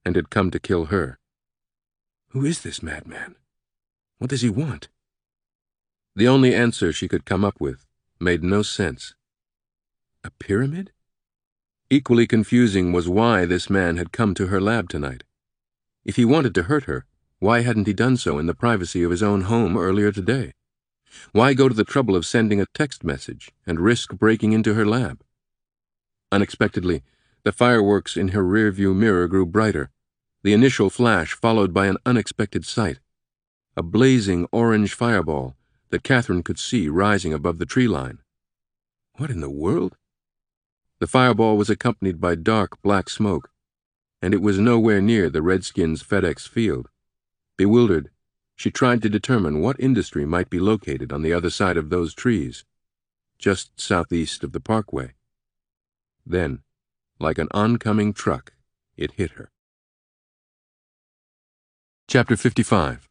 and had come to kill her. Who is this madman? What does he want? The only answer she could come up with made no sense. A pyramid? Equally confusing was why this man had come to her lab tonight. If he wanted to hurt her, why hadn't he done so in the privacy of his own home earlier today? Why go to the trouble of sending a text message and risk breaking into her lab? Unexpectedly, the fireworks in her rearview mirror grew brighter, the initial flash followed by an unexpected sight. A blazing orange fireball that Catherine could see rising above the tree line. What in the world? The fireball was accompanied by dark black smoke, and it was nowhere near the Redskins' FedEx field. Bewildered, she tried to determine what industry might be located on the other side of those trees, just southeast of the parkway. Then, like an oncoming truck, it hit her. Chapter 55.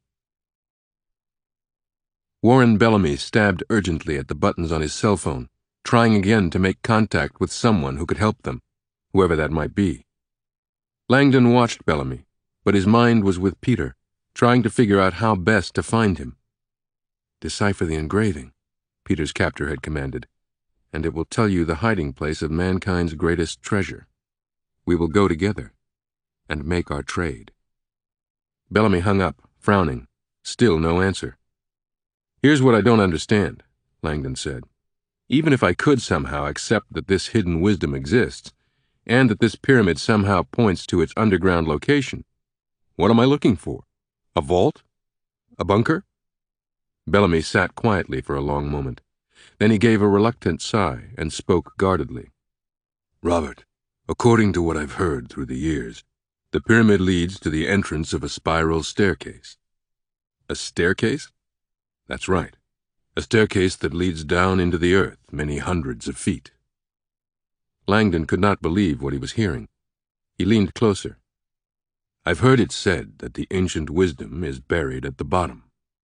Warren Bellamy stabbed urgently at the buttons on his cell phone, trying again to make contact with someone who could help them, whoever that might be. Langdon watched Bellamy, but his mind was with Peter, trying to figure out how best to find him. Decipher the engraving, Peter's captor had commanded, and it will tell you the hiding place of mankind's greatest treasure. We will go together and make our trade. Bellamy hung up, frowning. Still no answer. Here's what I don't understand, Langdon said. Even if I could somehow accept that this hidden wisdom exists, and that this pyramid somehow points to its underground location, what am I looking for? A vault? A bunker? Bellamy sat quietly for a long moment. Then he gave a reluctant sigh and spoke guardedly. Robert, according to what I've heard through the years, the pyramid leads to the entrance of a spiral staircase. A staircase? That's right. A staircase that leads down into the earth many hundreds of feet. Langdon could not believe what he was hearing. He leaned closer. I've heard it said that the ancient wisdom is buried at the bottom.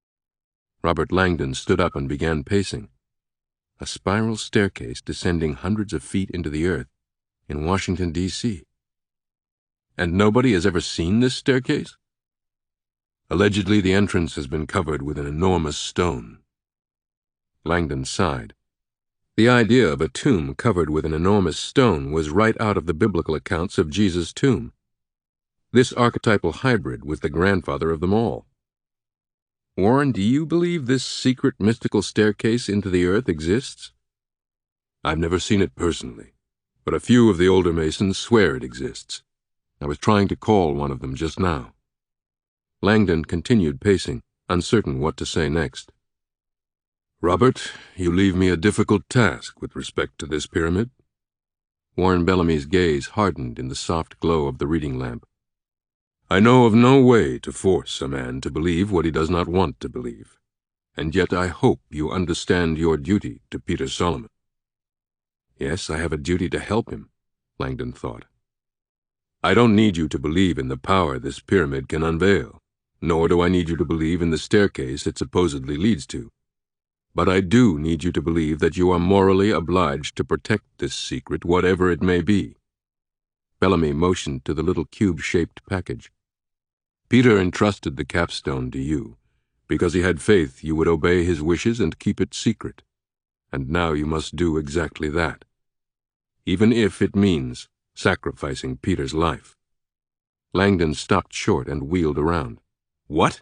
Robert Langdon stood up and began pacing. A spiral staircase descending hundreds of feet into the earth in Washington, D.C. And nobody has ever seen this staircase? Allegedly, the entrance has been covered with an enormous stone. Langdon sighed. The idea of a tomb covered with an enormous stone was right out of the biblical accounts of Jesus' tomb. This archetypal hybrid was the grandfather of them all. Warren, do you believe this secret mystical staircase into the earth exists? I've never seen it personally, but a few of the older Masons swear it exists. I was trying to call one of them just now. Langdon continued pacing, uncertain what to say next. Robert, you leave me a difficult task with respect to this pyramid. Warren Bellamy's gaze hardened in the soft glow of the reading lamp. I know of no way to force a man to believe what he does not want to believe, and yet I hope you understand your duty to Peter Solomon. Yes, I have a duty to help him, Langdon thought. I don't need you to believe in the power this pyramid can unveil, nor do I need you to believe in the staircase it supposedly leads to. But I do need you to believe that you are morally obliged to protect this secret, whatever it may be. Bellamy motioned to the little cube-shaped package. Peter entrusted the capstone to you, because he had faith you would obey his wishes and keep it secret. And now you must do exactly that, even if it means sacrificing Peter's life. Langdon stopped short and wheeled around. What?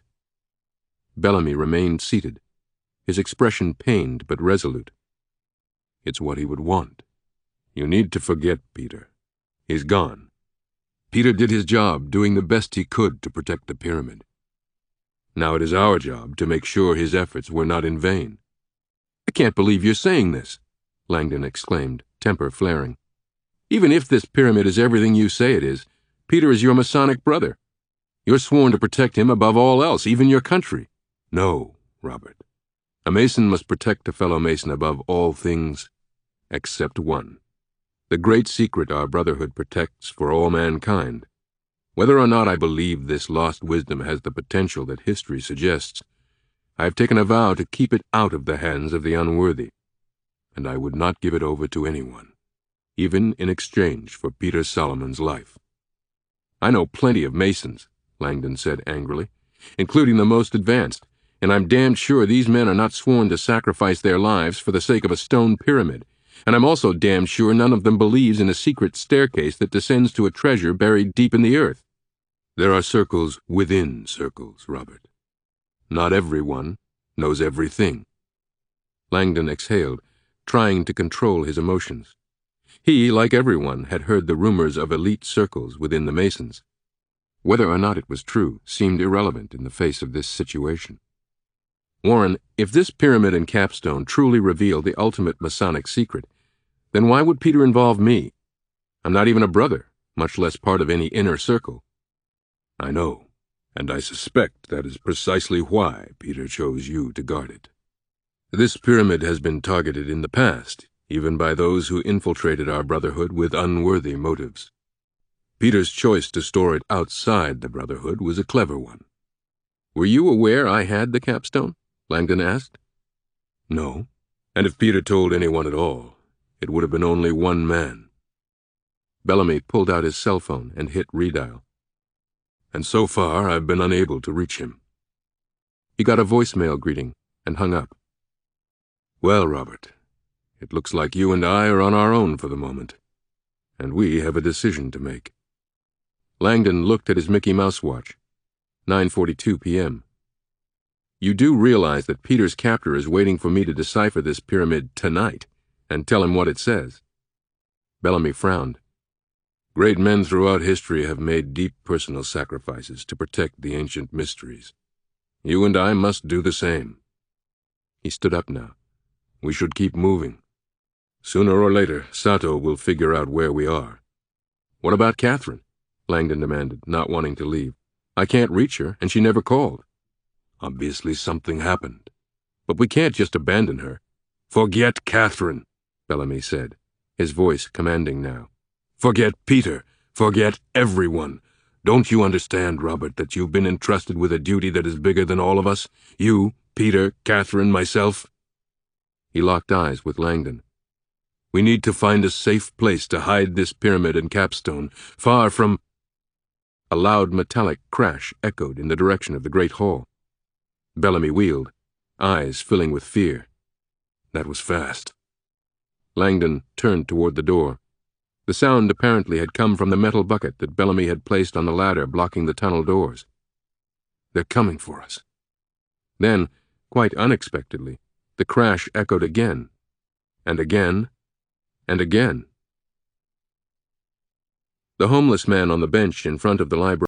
Bellamy remained seated, his expression pained but resolute. It's what he would want. You need to forget Peter. He's gone. Peter did his job, doing the best he could to protect the pyramid. Now it is our job to make sure his efforts were not in vain. I can't believe you're saying this, Langdon exclaimed, temper flaring. Even if this pyramid is everything you say it is, Peter is your Masonic brother. You're sworn to protect him above all else, even your country. No, Robert. A Mason must protect a fellow Mason above all things except one. The great secret our brotherhood protects for all mankind. Whether or not I believe this lost wisdom has the potential that history suggests, I have taken a vow to keep it out of the hands of the unworthy, and I would not give it over to anyone, even in exchange for Peter Solomon's life. I know plenty of Masons, Langdon said angrily, including the most advanced, and I'm damned sure these men are not sworn to sacrifice their lives for the sake of a stone pyramid, and I'm also damned sure none of them believes in a secret staircase that descends to a treasure buried deep in the earth. There are circles within circles, Robert. Not everyone knows everything. Langdon exhaled, trying to control his emotions. He, like everyone, had heard the rumors of elite circles within the Masons. Whether or not it was true seemed irrelevant in the face of this situation. Warren, if this pyramid and capstone truly reveal the ultimate Masonic secret, then why would Peter involve me? I'm not even a brother, much less part of any inner circle. I know, and I suspect that is precisely why Peter chose you to guard it. This pyramid has been targeted in the past, even by those who infiltrated our Brotherhood with unworthy motives. Peter's choice to store it outside the Brotherhood was a clever one. Were you aware I had the capstone? Langdon asked. No, and if Peter told anyone at all, it would have been only one man. Bellamy pulled out his cell phone and hit redial. And so far I've been unable to reach him. He got a voicemail greeting and hung up. Well, Robert, it looks like you and I are on our own for the moment, and we have a decision to make. Langdon looked at his Mickey Mouse watch. 9:42 p.m. You do realize that Peter's captor is waiting for me to decipher this pyramid tonight and tell him what it says? Bellamy frowned. Great men throughout history have made deep personal sacrifices to protect the ancient mysteries. You and I must do the same. He stood up now. We should keep moving. Sooner or later, Sato will figure out where we are. What about Catherine? Langdon demanded, not wanting to leave. I can't reach her, and she never called. Obviously something happened. But we can't just abandon her. Forget Catherine, Bellamy said, his voice commanding now. Forget Peter. Forget everyone. Don't you understand, Robert, that you've been entrusted with a duty that is bigger than all of us? You, Peter, Catherine, myself? He locked eyes with Langdon. We need to find a safe place to hide this pyramid and capstone, far from... A loud metallic crash echoed in the direction of the great hall. Bellamy wheeled, eyes filling with fear. That was fast. Langdon turned toward the door. The sound apparently had come from the metal bucket that Bellamy had placed on the ladder blocking the tunnel doors. They're coming for us. Then, quite unexpectedly, the crash echoed again, and again, and again. The homeless man on the bench in front of the library